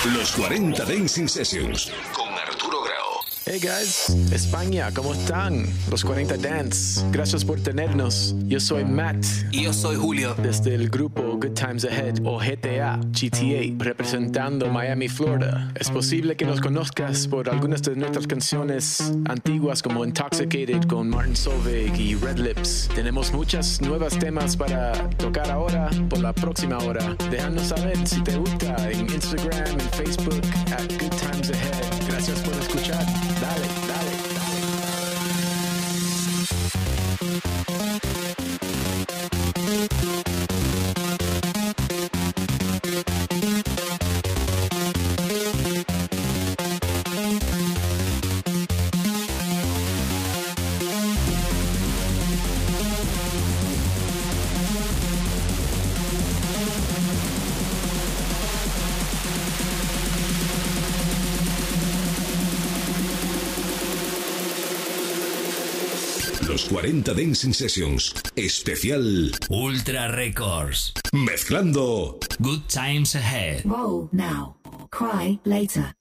Los 40 Dancing Sessions con Arturo Grau. Hey guys, España, ¿cómo están? Los 40 Dance, gracias por tenernos. Yo soy Matt. Y yo soy Julio. Desde el grupo Good Times Ahead o GTA, representando Miami, Florida. Es posible que nos conozcas por algunas de nuestras canciones antiguas como Intoxicated con Martin Solveig y Red Lips. Tenemos muchas nuevas temas para tocar ahora por la próxima hora. Déjanos saber si te gusta en Instagram, en Facebook, at Good Times Ahead. Gracias por escuchar. Dale, dale, dale. Los 40 Dancing Sessions, especial Ultra Records. Mezclando Good Times Ahead. Roll now, cry later.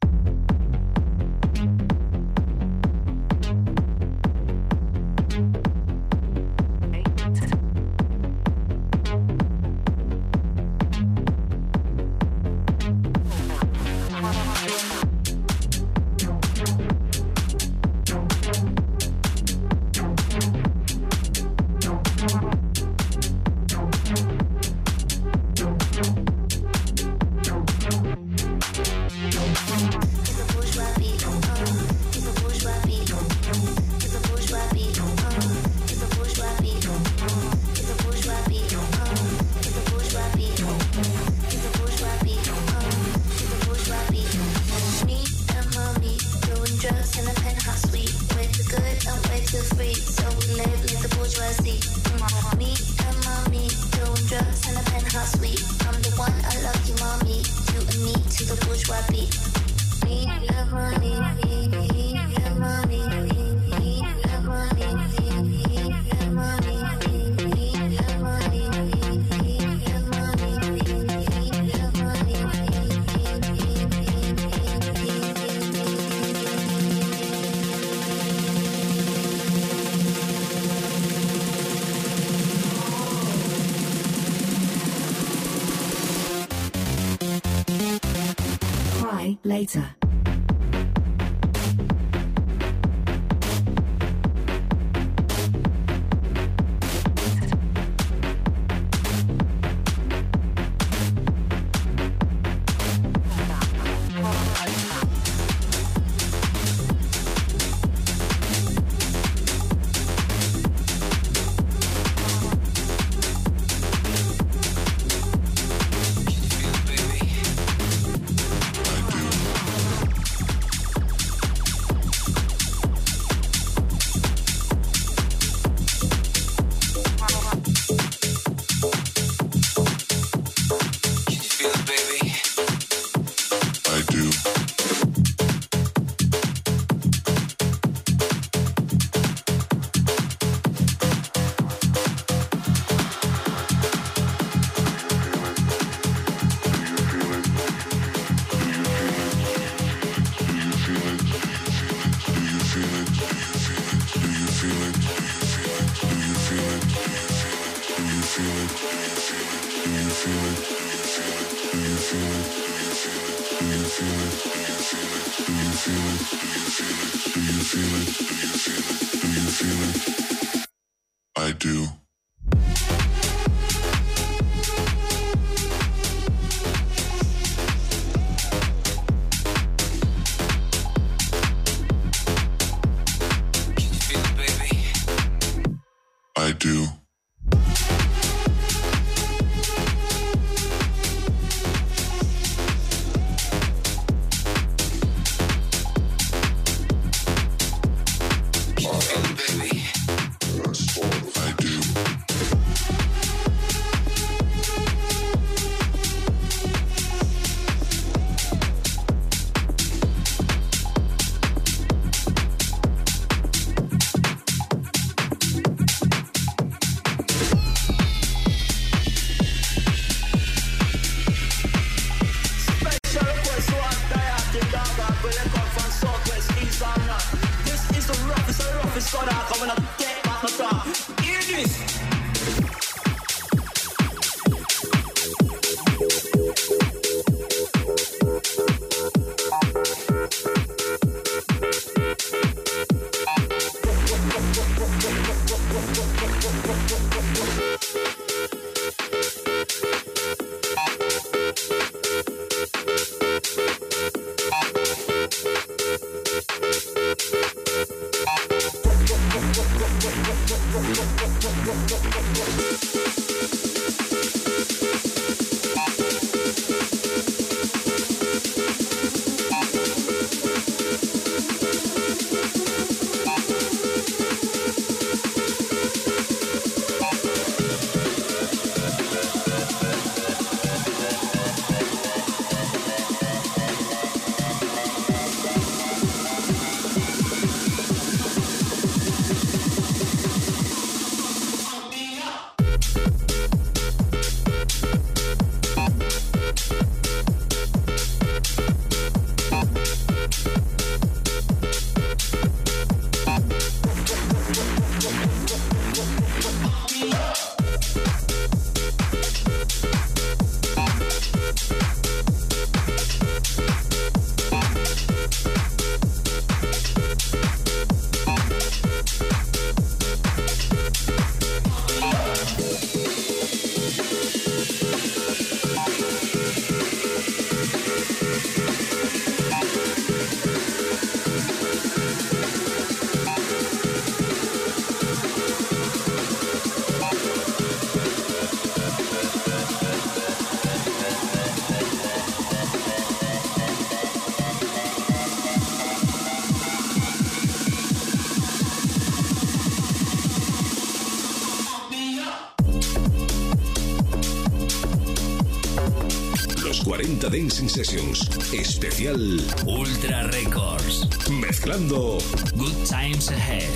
Later. I do. I do. I do. Son out, coming up, take back my talk. Hear this. Dancing Sessions, especial Ultra Records, mezclando Good Times Ahead.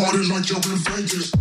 Party like you're in Vegas.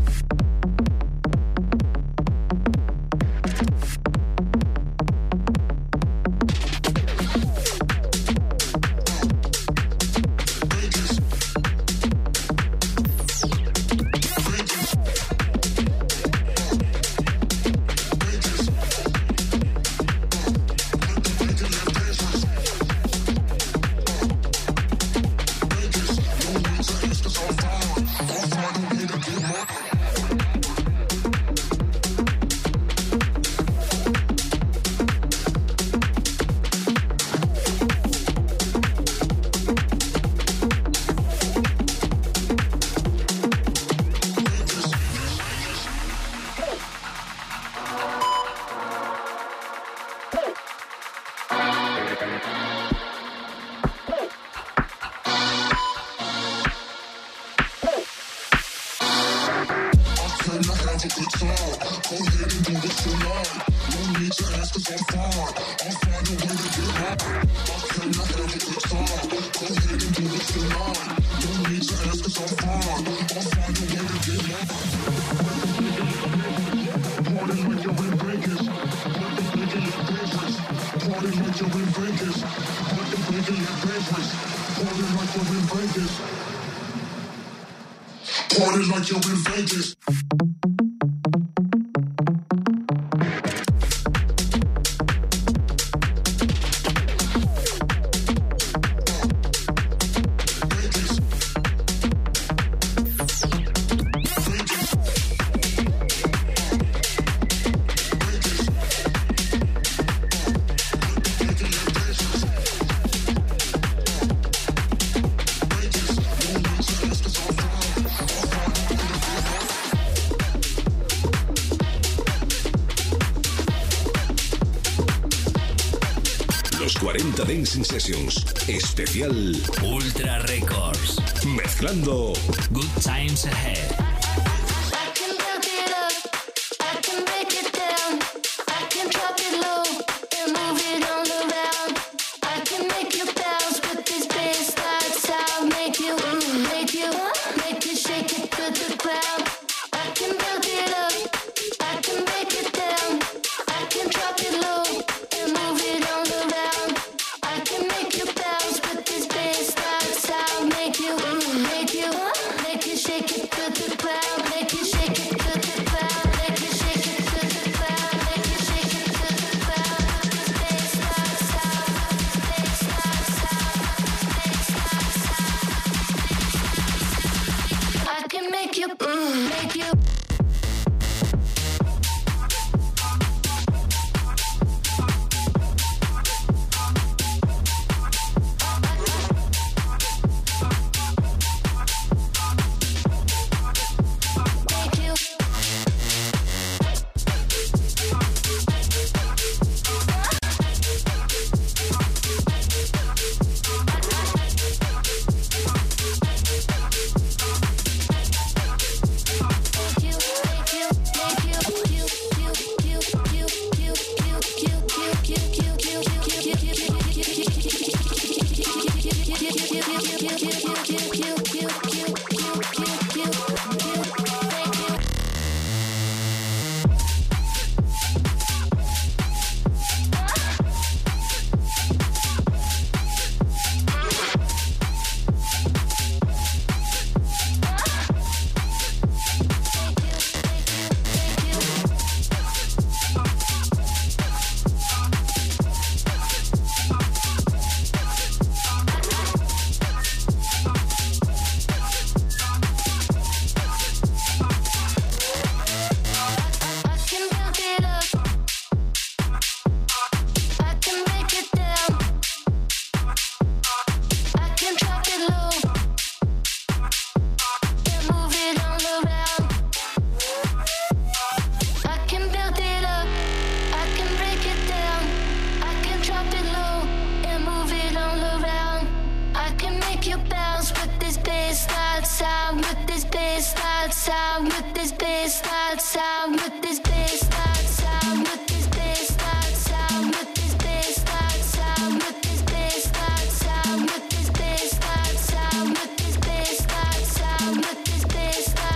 Party like you're in Vegas. Dancing Sessions, especial Ultra Records, mezclando Good Times Ahead. Space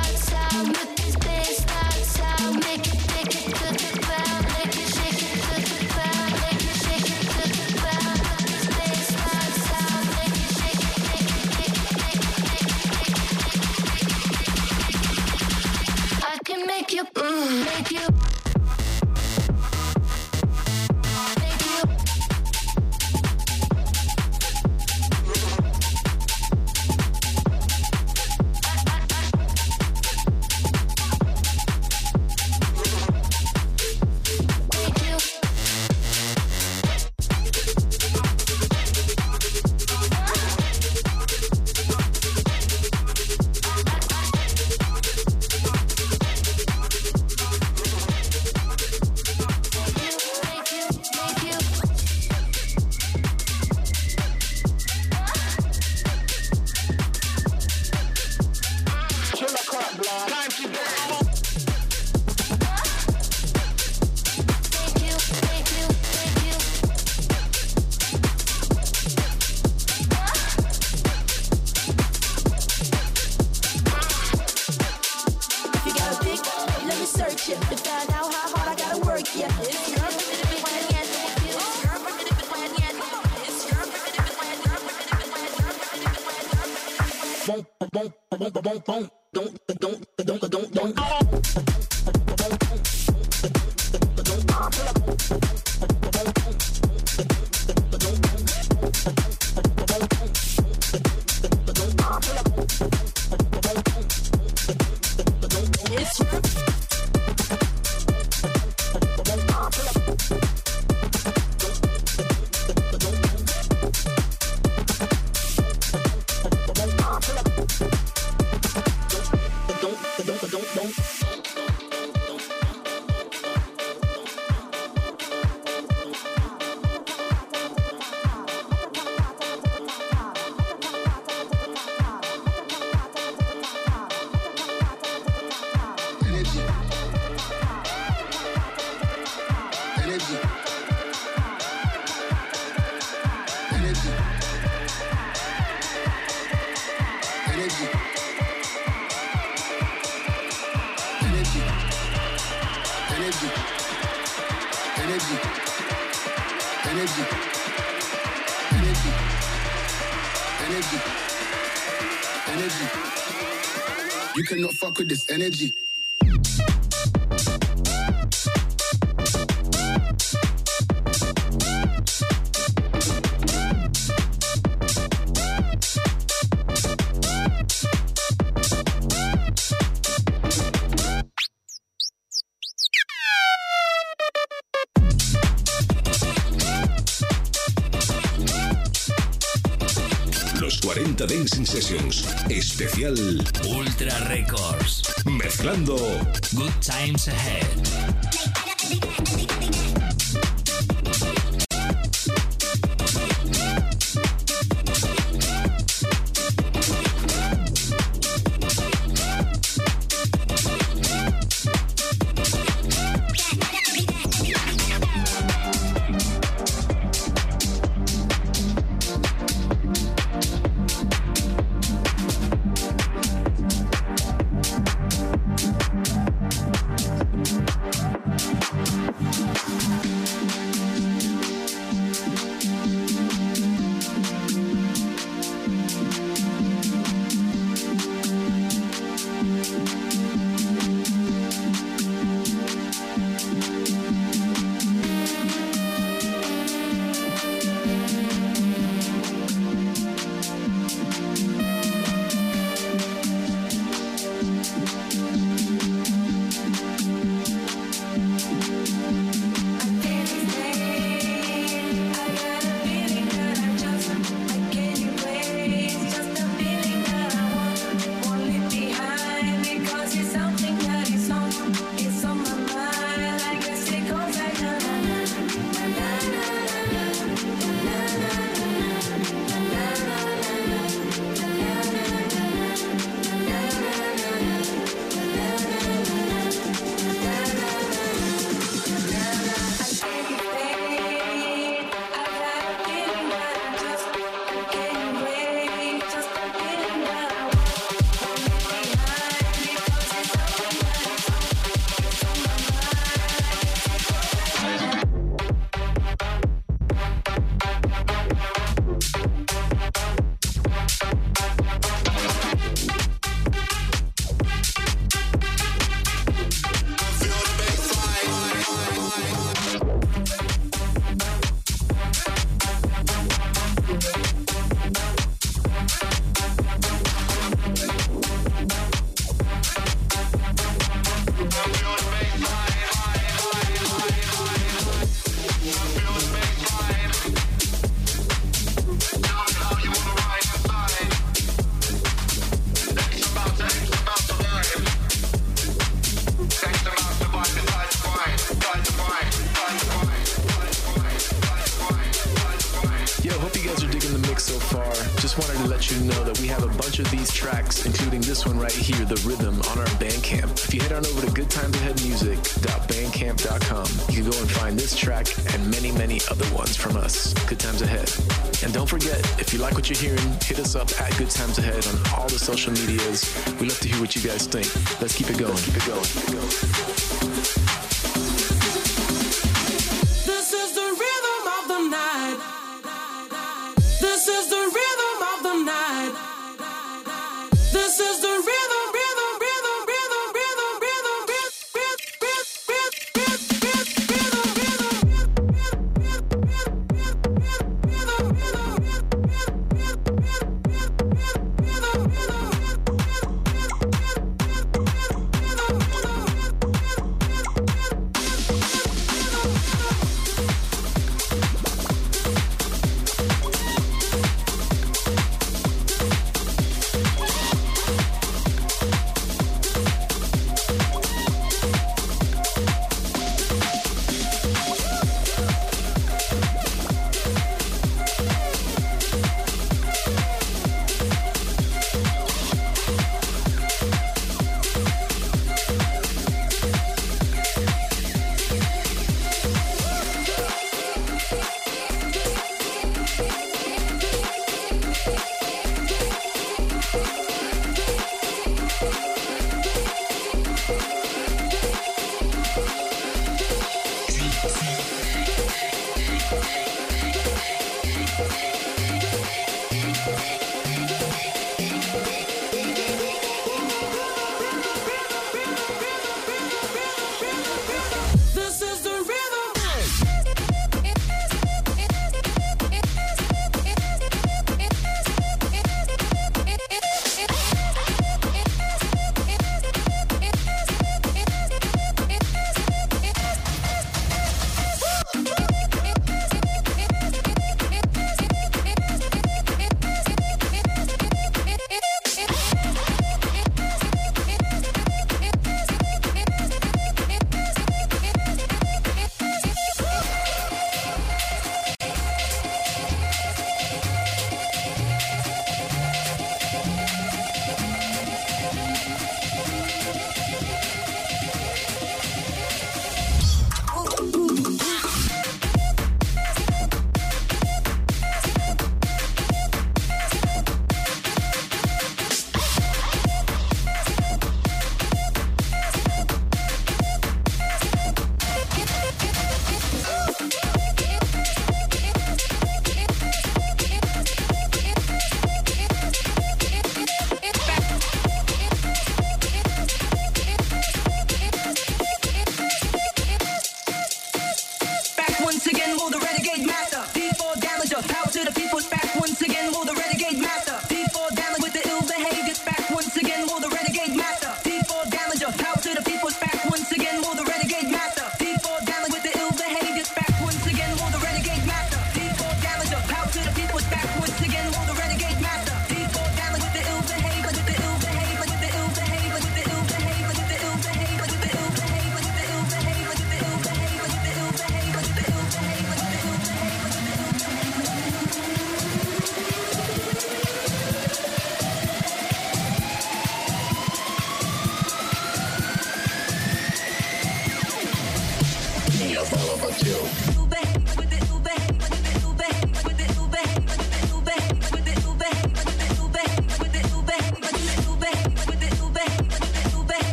You cannot fuck with this energy. Los 40 Dancing Sessions, especial Ultra Records. mezclando Good Times Ahead. Just wanted to let you know that we have a bunch of these tracks, including this one right here, The Rhythm, on our Bandcamp. If you head on over to goodtimesaheadmusic.bandcamp.com, you can go and find this track and many, many other ones from us. Good Times Ahead. And don't forget, if you like what you're hearing, hit us up at Good Times Ahead on all the social medias. We love to hear what you guys think. Let's keep it going. Keep it going. Keep it going. This is the rhythm of the night. This is the rhythm of the night. This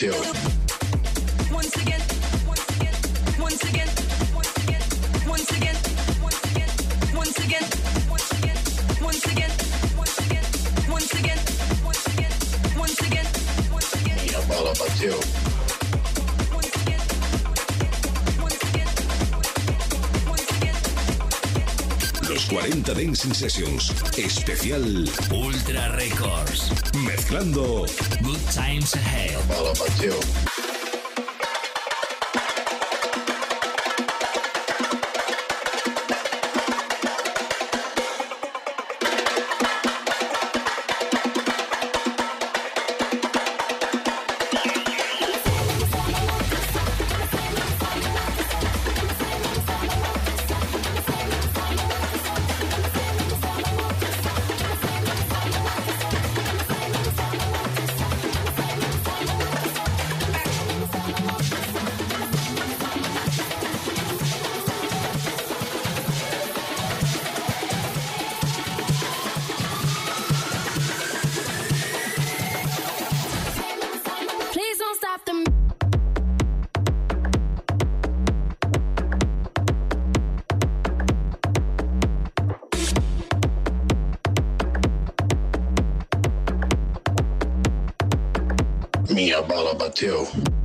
Mateo. Once again, once again, once again, once again, once again, once again, once again, once again, once again, once again, once again, once again, once again, once again. Mia Bala Mateo. Los 40 Dancing Sessions, especial Ultra Records. mezclando Good Times Ahead. Bala Mateo. Please don't stop them. Mia Bala Mateo.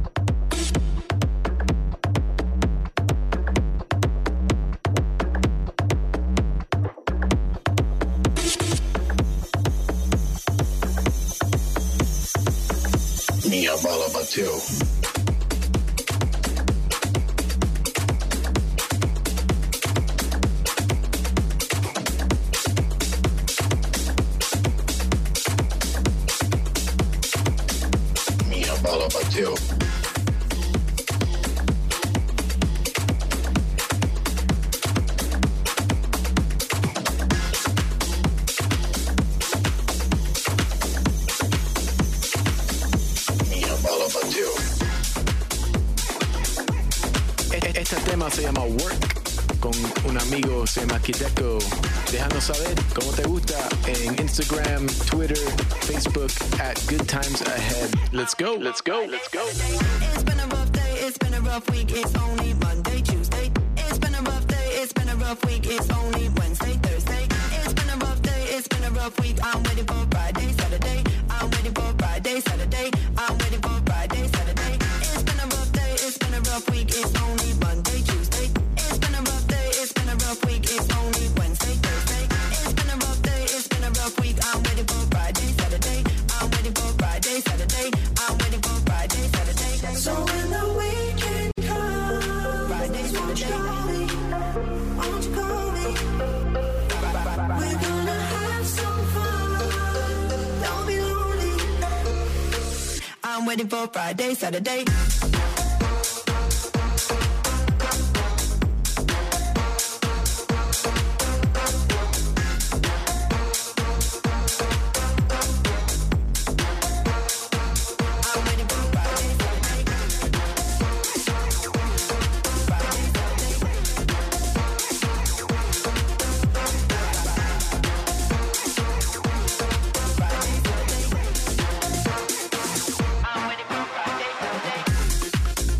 Mia Bala Mateo. Mia Bala Mateo. Mia Bala Mateo. Este tema se llama Work, con un amigo se llama Kideko. Déjanos saber cómo te gusta en Instagram, Twitter, Facebook at Good Times Ahead. Let's go, let's go, let's go. It's been a rough day, it's been a rough week, it's only Monday, Tuesday. It's been a rough day, it's been a rough week, it's only Wednesday, Thursday. It's been a rough day, it's been a rough week, I'm waiting for Friday, Saturday. I'm waiting for Friday, Saturday. I'm waiting for Friday, Saturday. It's been a rough day, it's been a rough week, it's only Monday, Tuesday. It's been a rough day, it's been a rough week, it's only Wednesday, Thursday. It's been a rough day, it's been a rough week, I'm waiting for Friday, Saturday. I'm waiting for Friday, Saturday. I'm waiting for Friday, Saturday. So when the weekend comes, Friday, won't you call me? Won't you call me? We're gonna have some fun. Don't be lonely. I'm waiting for Friday, Saturday. I'm waiting for Friday, Saturday. Friday, I'm waiting for Friday, Saturday.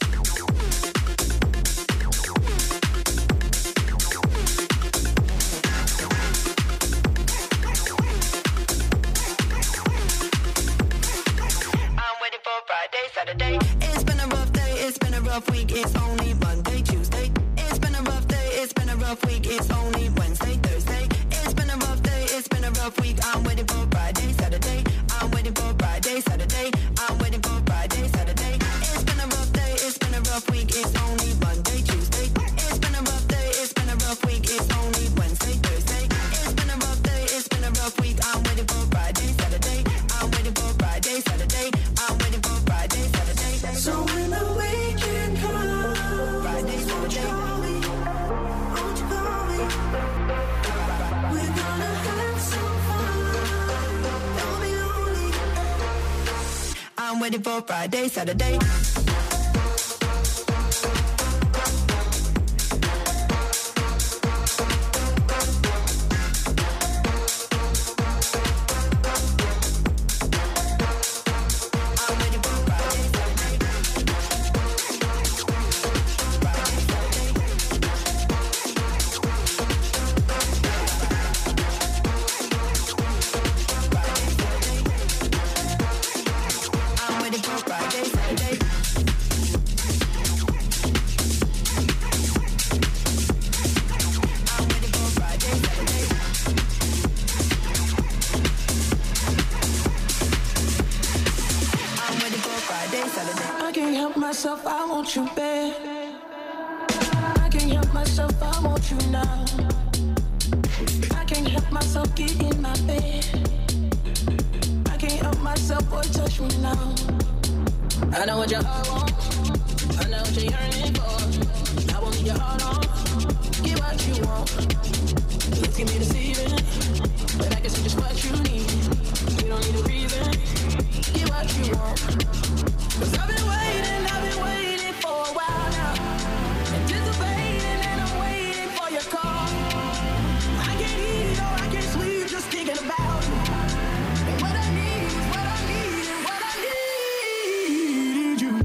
I'm waiting for Friday, Saturday. It's been a rough day, it's been a rough week, it's only Monday, Tuesday. It's been a rough day, it's been a rough week, it's only Wednesday, Thursday. It's been a rough day, it's been a rough week, I'm waiting for Friday, Saturday. I'm waiting for Friday, Saturday. I'm waiting for Friday, Saturday. It's been a rough day, it's been a rough week, it's only Monday, Tuesday. It's been a rough day, it's been a rough week, it's only Wednesday, Thursday. It's been a rough day, it's been a rough week, I'm waiting for Friday, Saturday. I'm waiting for Friday, Saturday. I'm waiting for Friday, Saturday. So when the weekend comes, Friday, won't you Saturday. call me? Won't you call me? We're gonna have some fun. Don't be lonely. I'm waiting for Friday, Saturday. I'm waiting for Friday, myself, I want you bad. I can't help myself, I want you now. I can't help myself, get in my bed. I can't help myself, boy, touch me now. I know what your heart wants, I know what you're yearning for. I won't leave your heart on, get what you want. Let's give me the season, but I guess it's just what you need. You don't need a reason, get what you want. Cause I've been waiting for a while now. Anticipating and I'm waiting for your call. I can't eat or I can't sleep just thinking about you. And what I need is what I need and what I need you.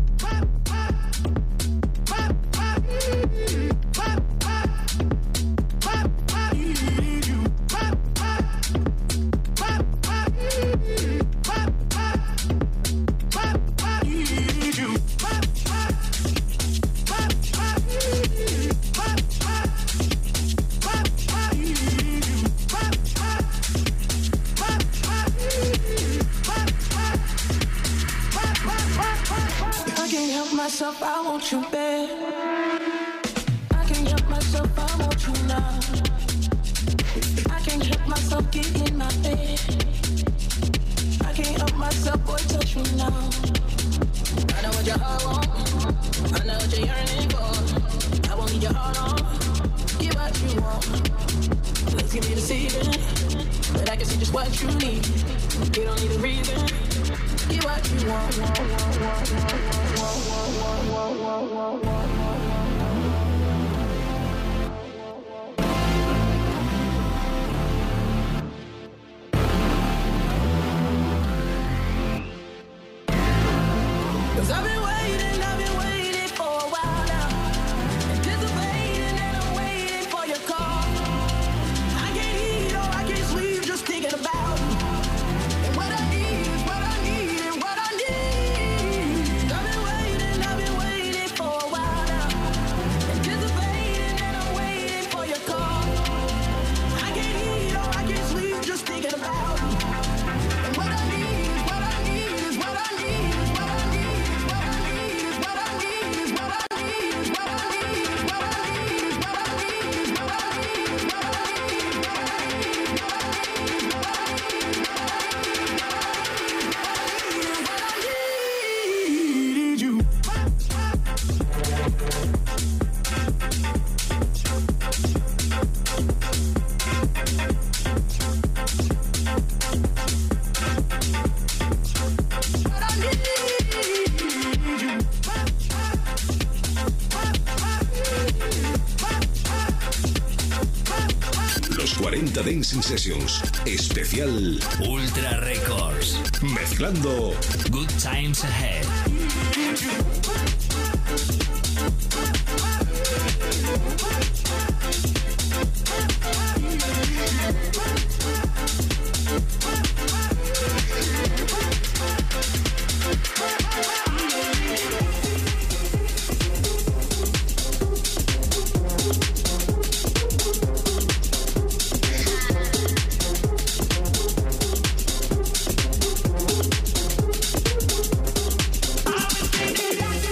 Myself, I want you bad. I can't help myself, I want you now. I can't help myself, get in my bed. I can't help myself, boy, touch me now. I know what your heart wants, I know what you're yearning for. I won't leave your heart on, get what you want. Let's give me the season, but I can see just what you need. You don't need a reason, get what you want. Cause I've been waiting for a while now. Anticipating and I'm waiting for your call. I can't eat or I can't sleep just thinking about you. And what I need is what I need and what I need. I've been waiting for a while now. Anticipating and I'm waiting for your call. I can't eat or I can't sleep just thinking about you. And what I need is what I need is what I need is what I need. Los 40 Dancing Sessions, especial Ultra Records, mezclando Good Times Ahead. I've been thinking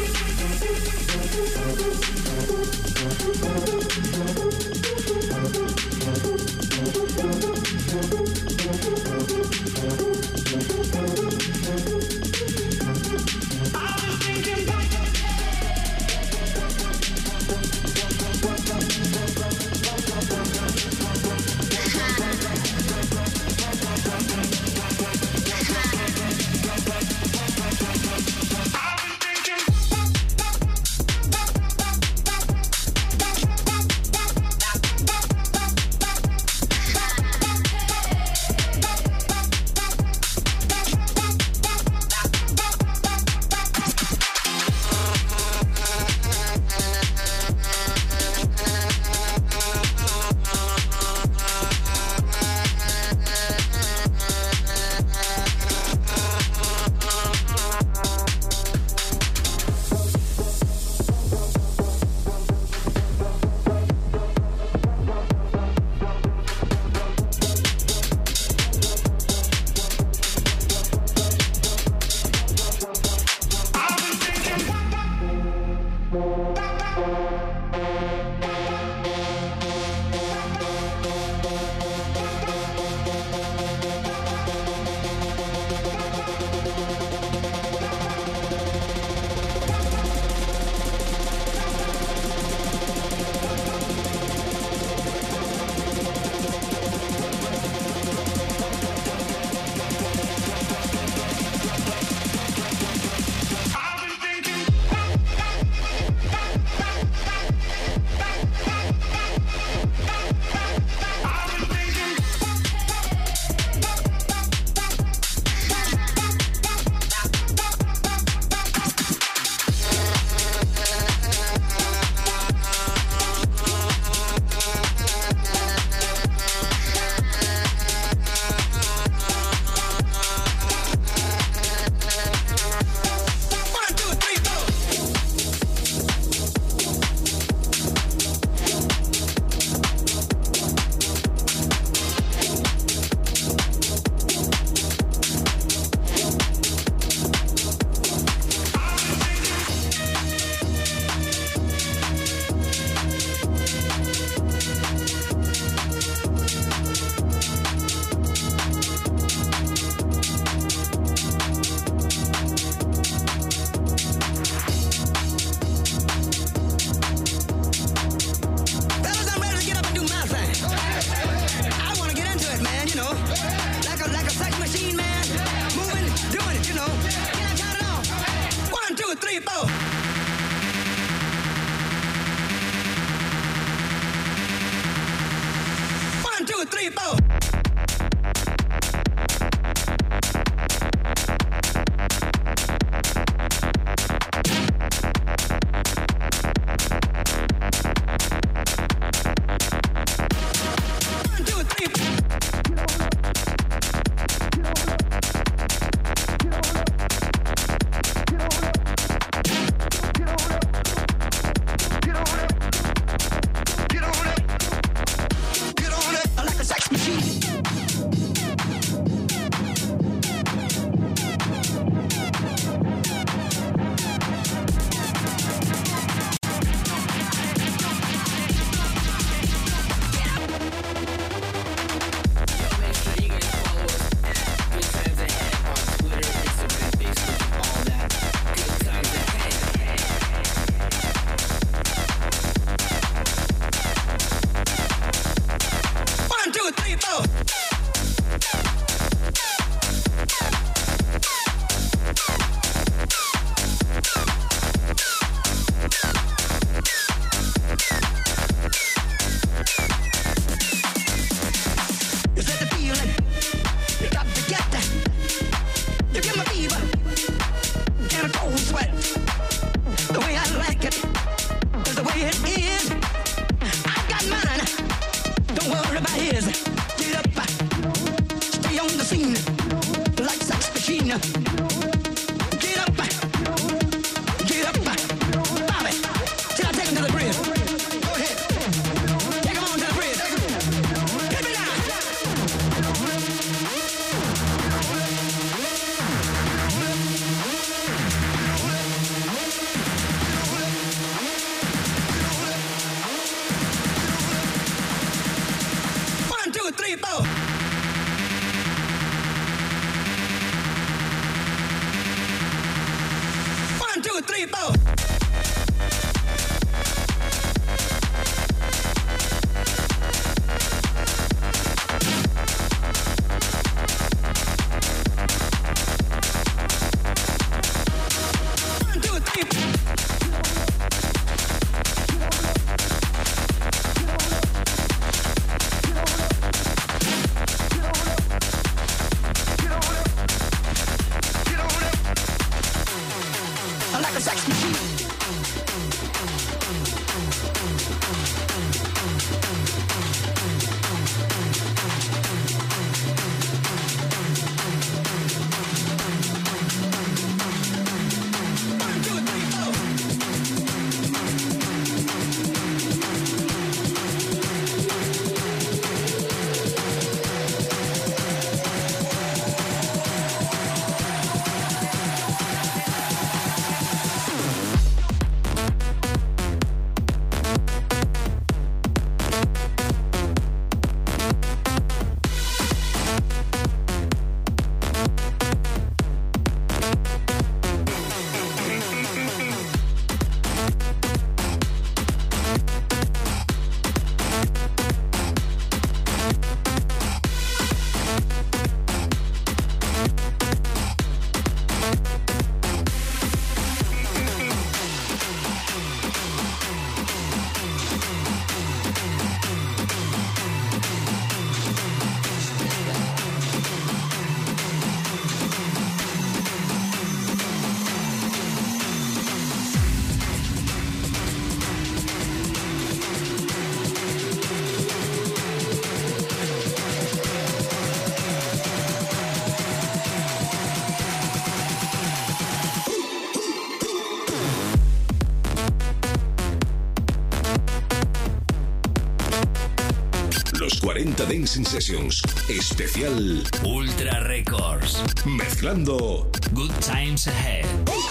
Los 40 Dancing Sessions. Especial Ultra Records. Mezclando Good Times Ahead.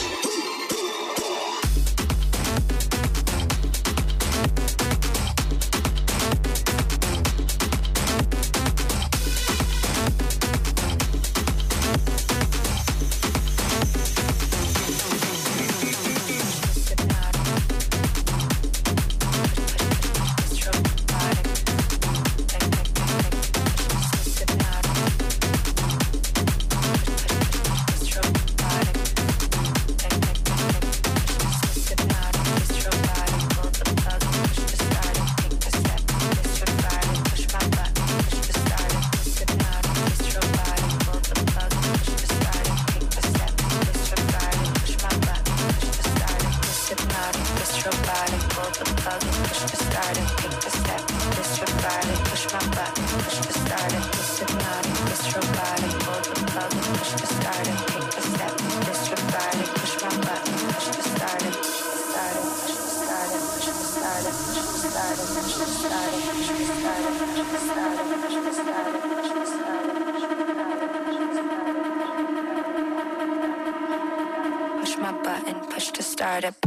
Push my button, push to start it.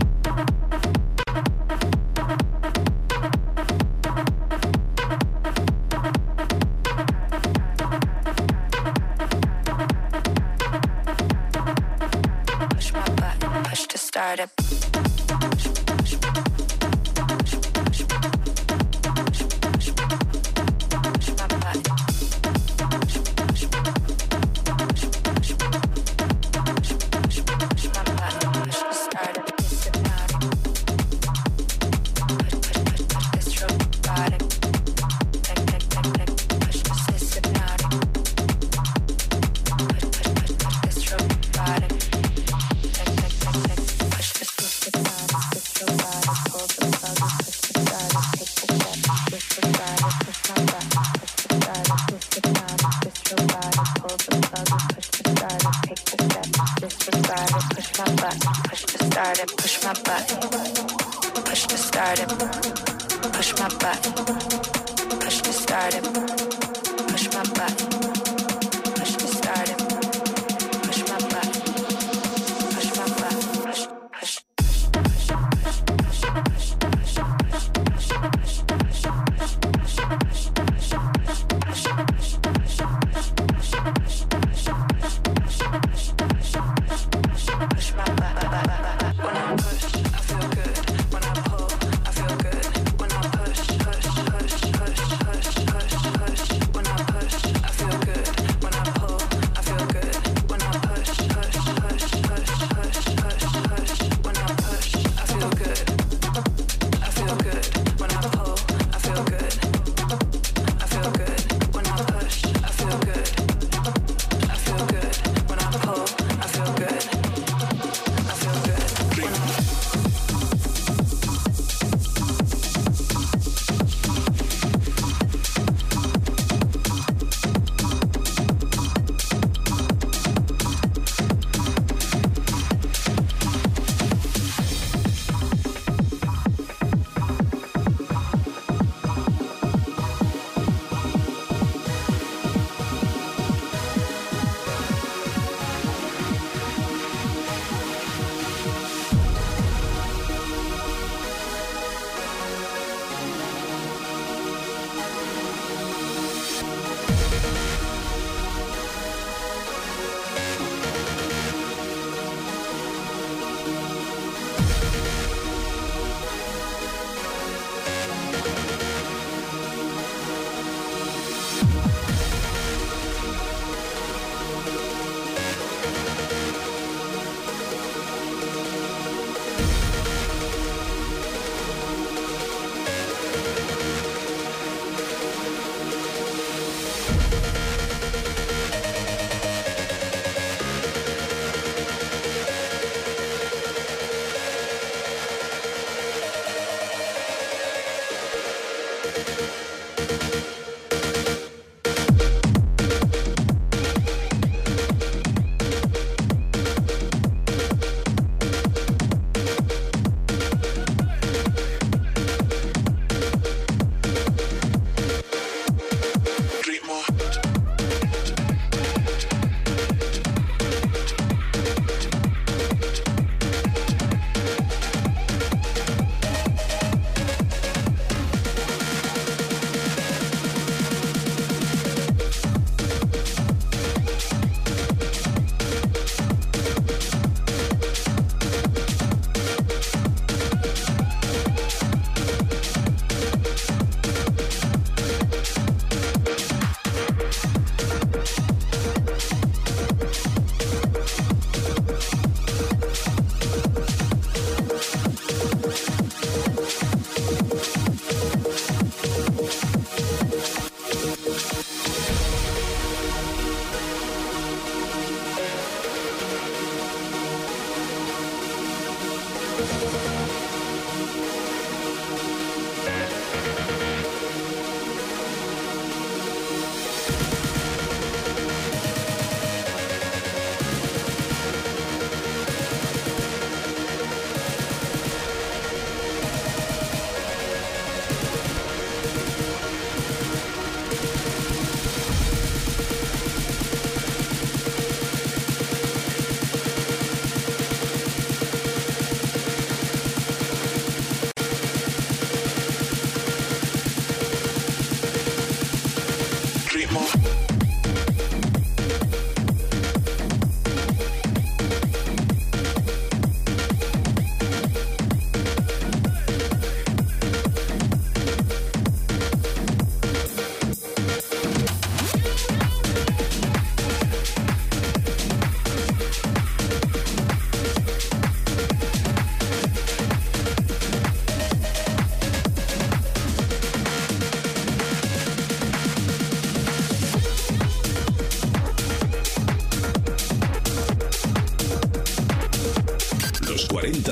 Push my button, push to start it. Push my button, push to start it. Push my button, push to start it. Push my button, push to start it. Push my button, push my button, push, push. Feel good.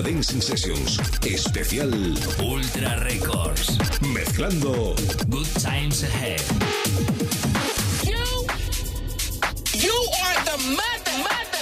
Ultra Dancing Sessions. Especial Ultra Records. Mezclando Good Times Ahead. You are the mother.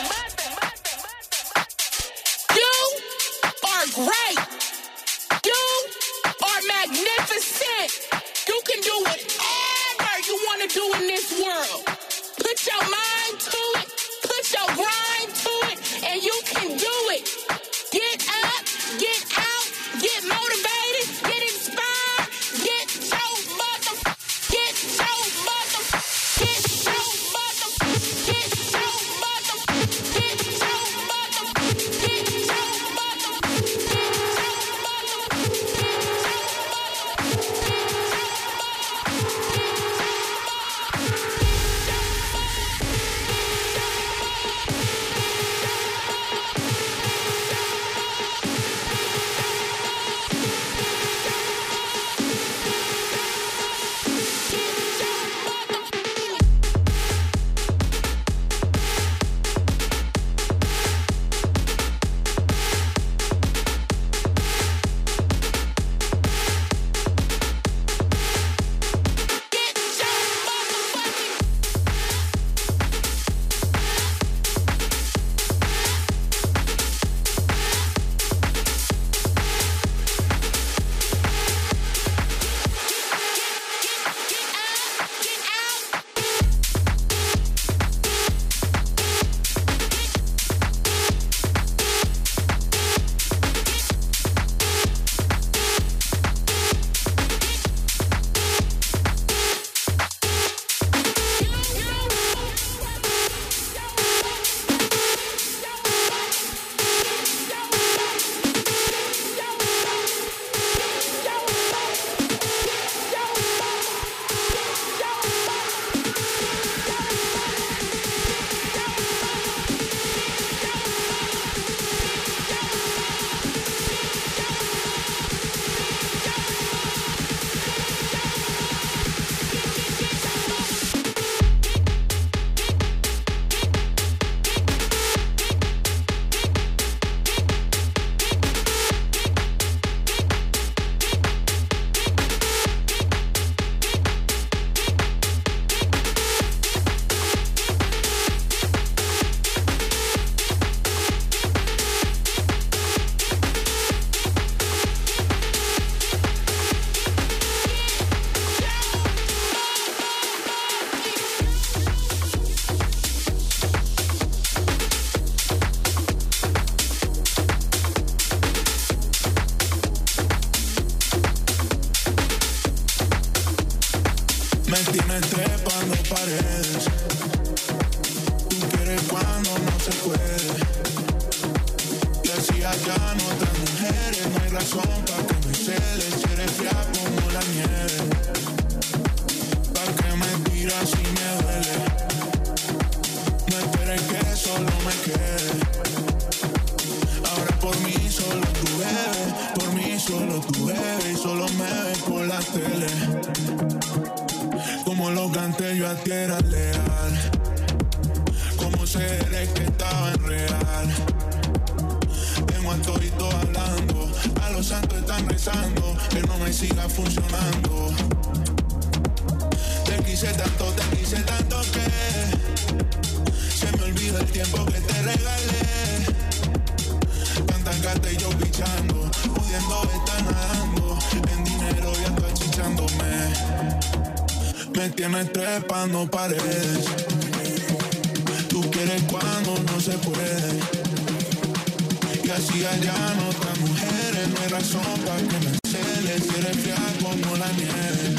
You are great. You are magnificent. You can do whatever you want to do in this world. Put your mind to it. Put your grind to it. And you can do it. Get up. Get out. Get motivated. Get inspired. Get your mother. Get your mother. Get your mother. Get your mother. Get your mother. Get your mother. Get Me tienes trepando paredes. Tú quieres cuando no se puede. Y así acá no otras mujeres. No hay razón para que me celes. Si eres fría como la nieve. ¿Para que me tiras si me duele? No esperes que solo me quede. Ahora por mí solo tú bebes. Por mí solo tú bebes. Y solo me ves por la tele. Como lo canté yo a ti era leal. Como seré que estaba en real. Tengo a todito hablando. A los santos están rezando. Que no me siga funcionando. Te quise tanto que se me olvida el tiempo que te regalé. Tanta gata y yo pichando. Pudiendo estar nadando. En dinero y ando achichándome. Me tienes trepando paredes. Tú quieres cuando no se puede. Y así allá no otras mujeres. No hay razón para que me celes. Si eres fría como la nieve.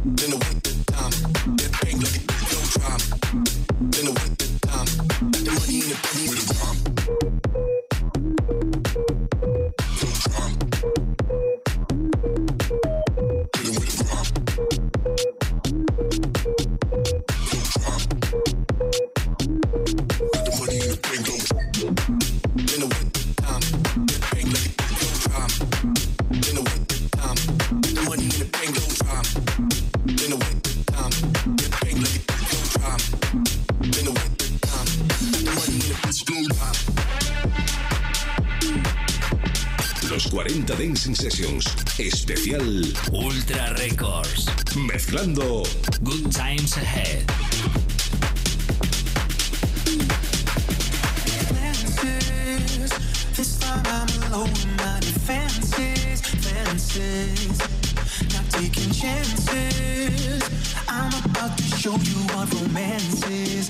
In the winter time, get bang like it no drama. In the winter time, the money in the belly with a rhyme. No drama. Hit it with a rhyme. No drama. Got the money in the bank, no drama. In the winter time, get bang like it no drama. In the winter time, the money in the bank, no drama. In the winter time, get bang like it no drama. In the winter time, the money in the bank, no drama. Los 40 Dancing Sessions, especial Ultra Records. Mezclando Good Times Ahead. This time I'm alone in my defenses, not taking chances. I'm about to show you what romance is.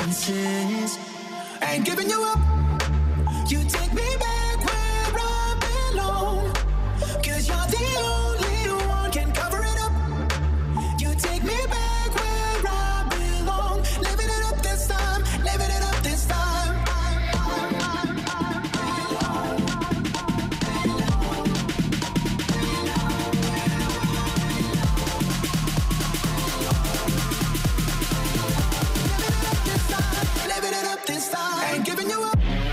Ain't giving you up. You take me back where I belong. 'Cause you're the only one can cover it up. You take me back where I belong. Living it up this time, living it up this time. Living it up this time. Ain't giving you up.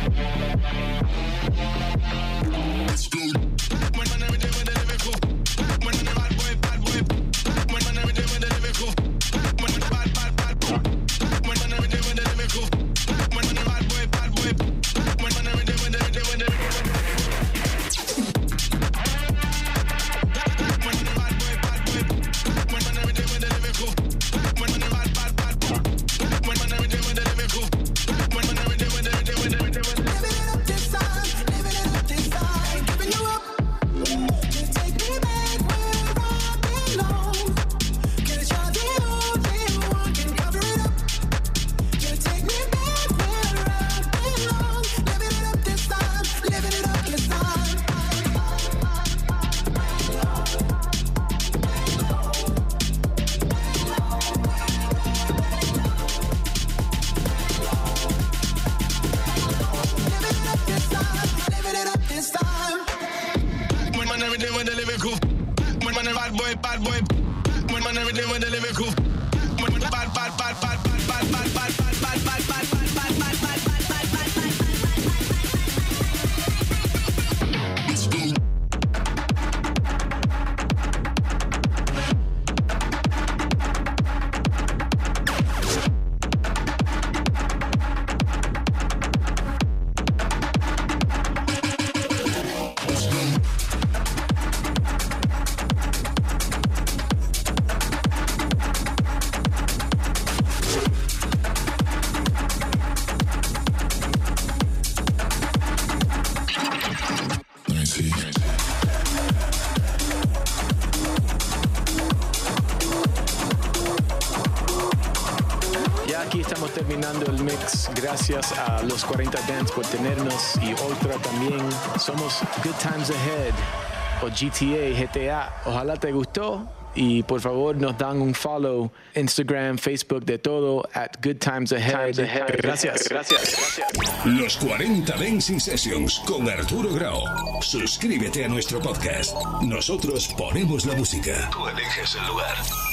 Aquí estamos terminando el mix. Gracias a los 40 Dance por tenernos y Ultra también. Somos Good Times Ahead o GTA. Ojalá te gustó y por favor nos dan un follow Instagram, Facebook, de todo at Good Times Ahead. Gracias. Los 40 Dancing Sessions con Arturo Grau. Suscríbete a nuestro podcast. Nosotros ponemos la música. Tú eliges el lugar.